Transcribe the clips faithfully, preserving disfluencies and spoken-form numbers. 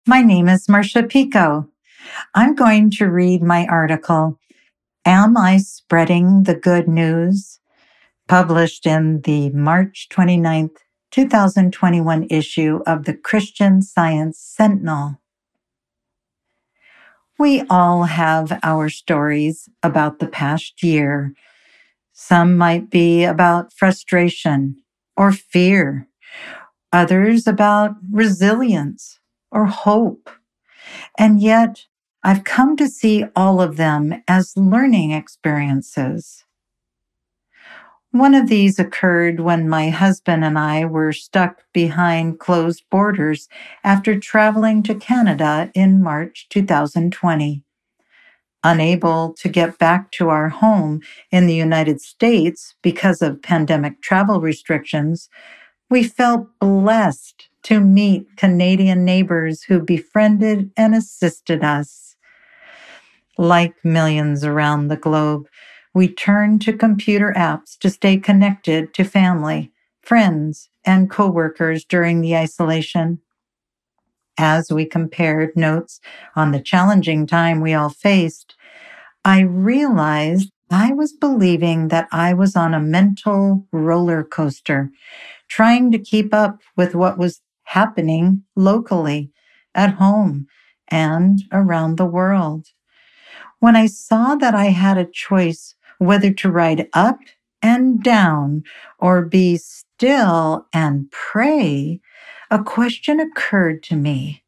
My name is Marcia Pico. I'm going to read my article, Am I Spreading the Good News? Published in the March twenty-ninth, twenty twenty-one issue of the Christian Science Sentinel. We all have our stories about the past year. Some might be about frustration or fear, others about resilience or hope. And yet, I've come to see all of them as learning experiences. One of these occurred when my husband and I were stuck behind closed borders after traveling to Canada in March twenty twenty. Unable to get back to our home in the United States because of pandemic travel restrictions, we felt blessed to meet Canadian neighbors who befriended and assisted us. Like millions around the globe, we turned to computer apps to stay connected to family, friends, and coworkers during the isolation. As we compared notes on the challenging time we all faced, I realized I was believing that I was on a mental roller coaster, trying to keep up with what was happening locally, at home, and around the world. When I saw that I had a choice whether to ride up and down or be still and pray, a question occurred to me.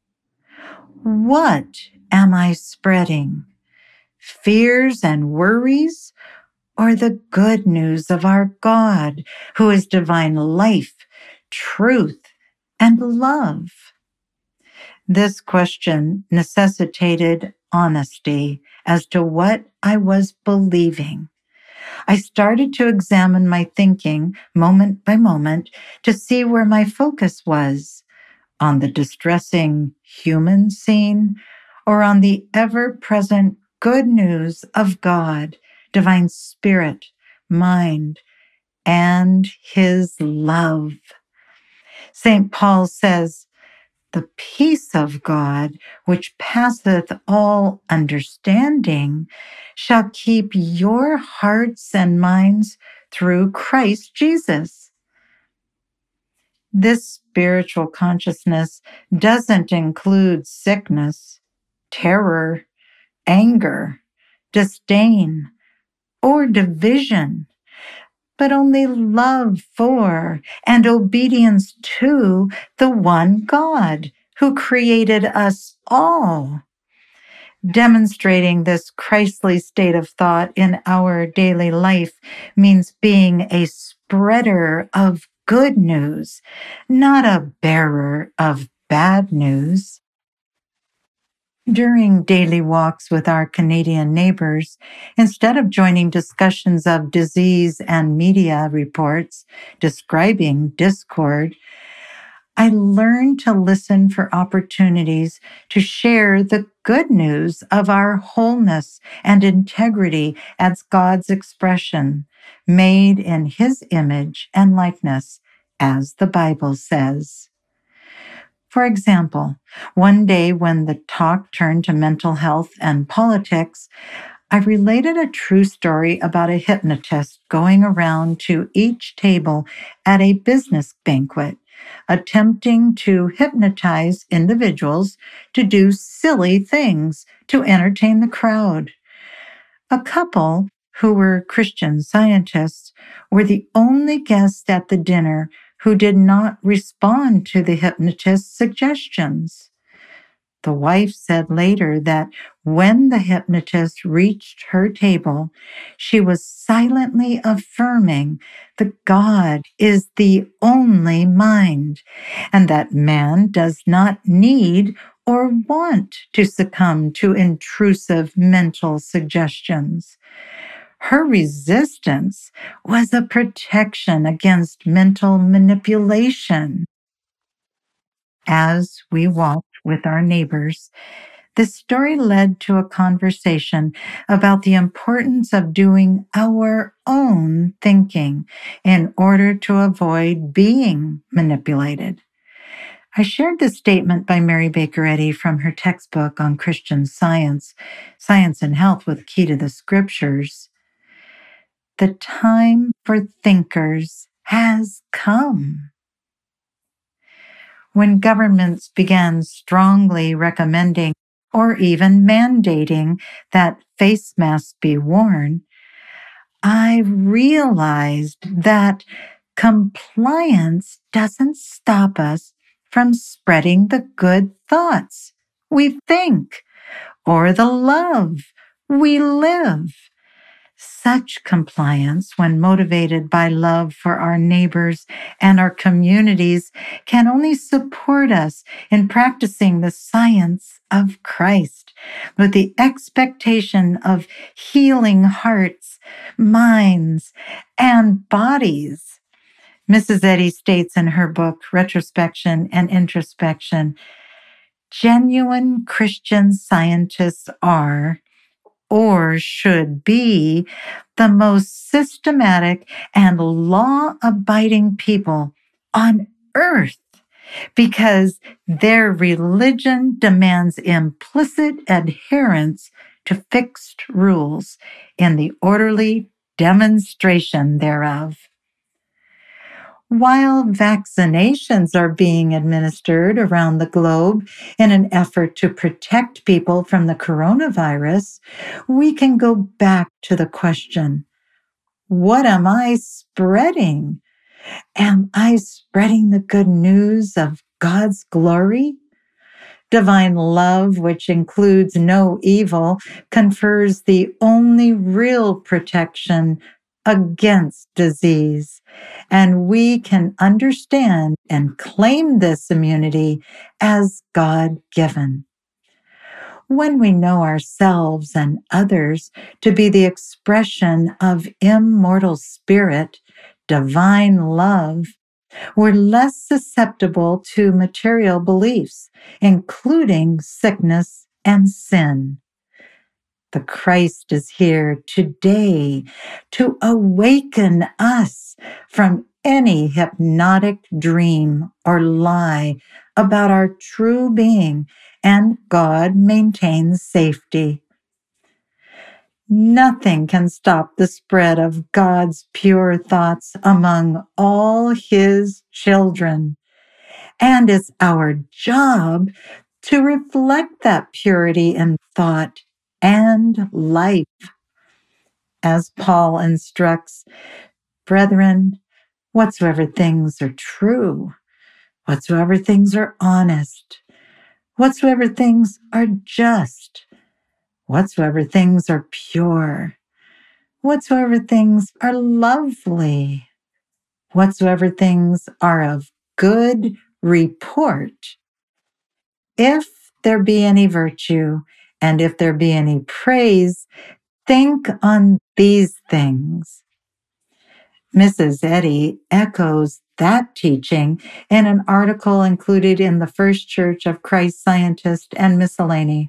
What am I spreading? Fears and worries, or the good news of our God, who is divine life, truth, and love? This question necessitated honesty as to what I was believing. I started to examine my thinking moment by moment to see where my focus was, on the distressing human scene or on the ever-present good news of God, divine spirit, mind, and his love. Saint Paul says, "The peace of God, which passeth all understanding, shall keep your hearts and minds through Christ Jesus." This spiritual consciousness doesn't include sickness, terror, anger, disdain, or division, but only love for and obedience to the one God who created us all. Demonstrating this Christly state of thought in our daily life means being a spreader of good news, not a bearer of bad news. During daily walks with our Canadian neighbors, instead of joining discussions of disease and media reports describing discord, I learned to listen for opportunities to share the good news of our wholeness and integrity as God's expression, made in His image and likeness, as the Bible says. For example, one day when the talk turned to mental health and politics, I related a true story about a hypnotist going around to each table at a business banquet, attempting to hypnotize individuals to do silly things to entertain the crowd. A couple who were Christian Scientists were the only guests at the dinner who did not respond to the hypnotist's suggestions. The wife said later that when the hypnotist reached her table, she was silently affirming that God is the only mind, and that man does not need or want to succumb to intrusive mental suggestions. Her resistance was a protection against mental manipulation. As we walked with our neighbors, this story led to a conversation about the importance of doing our own thinking in order to avoid being manipulated. I shared this statement by Mary Baker Eddy from her textbook on Christian Science, Science and Health with Key to the Scriptures. The time for thinkers has come. When governments began strongly recommending or even mandating that face masks be worn, I realized that compliance doesn't stop us from spreading the good thoughts we think or the love we live. Such compliance, when motivated by love for our neighbors and our communities, can only support us in practicing the science of Christ with the expectation of healing hearts, minds, and bodies. Missus Eddy states in her book, Retrospection and Introspection, genuine Christian scientists are, or should be, the most systematic and law-abiding people on earth because their religion demands implicit adherence to fixed rules in the orderly demonstration thereof. While vaccinations are being administered around the globe in an effort to protect people from the coronavirus, we can go back to the question, what am I spreading? Am I spreading the good news of God's glory? Divine love, which includes no evil, confers the only real protection against disease. And we can understand and claim this immunity as God-given. When we know ourselves and others to be the expression of immortal spirit, divine love, we're less susceptible to material beliefs, including sickness and sin. The Christ is here today to awaken us from any hypnotic dream or lie about our true being, and God maintains safety. Nothing can stop the spread of God's pure thoughts among all His children. And it's our job to reflect that purity in thought and life. As Paul instructs, brethren, whatsoever things are true, whatsoever things are honest, whatsoever things are just, whatsoever things are pure, whatsoever things are lovely, whatsoever things are of good report, if there be any virtue, and if there be any praise, think on these things. Missus Eddy echoes that teaching in an article included in the First Church of Christ Scientist and Miscellany.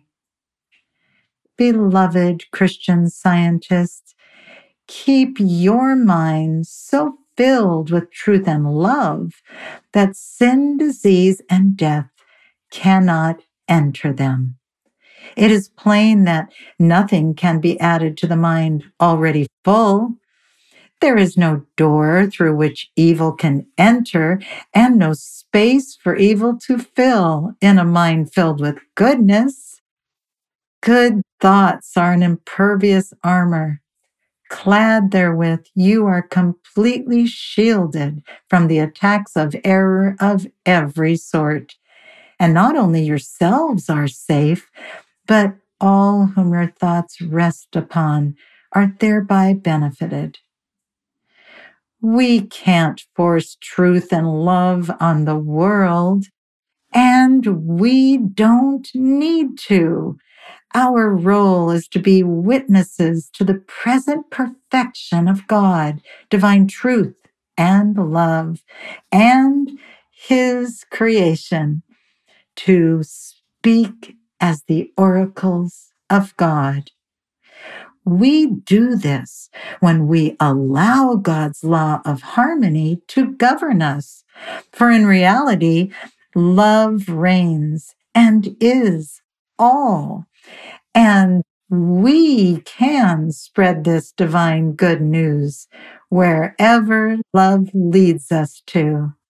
Beloved Christian scientists, keep your minds so filled with truth and love that sin, disease, and death cannot enter them. It is plain that nothing can be added to the mind already full. There is no door through which evil can enter, and no space for evil to fill in a mind filled with goodness. Good thoughts are an impervious armor. Clad therewith, you are completely shielded from the attacks of error of every sort. And not only yourselves are safe, but all whom your thoughts rest upon are thereby benefited. We can't force truth and love on the world, and we don't need to. Our role is to be witnesses to the present perfection of God, divine truth and love, and His creation, to speak as the oracles of God. We do this when we allow God's law of harmony to govern us. For in reality, love reigns and is all. And we can spread this divine good news wherever love leads us to.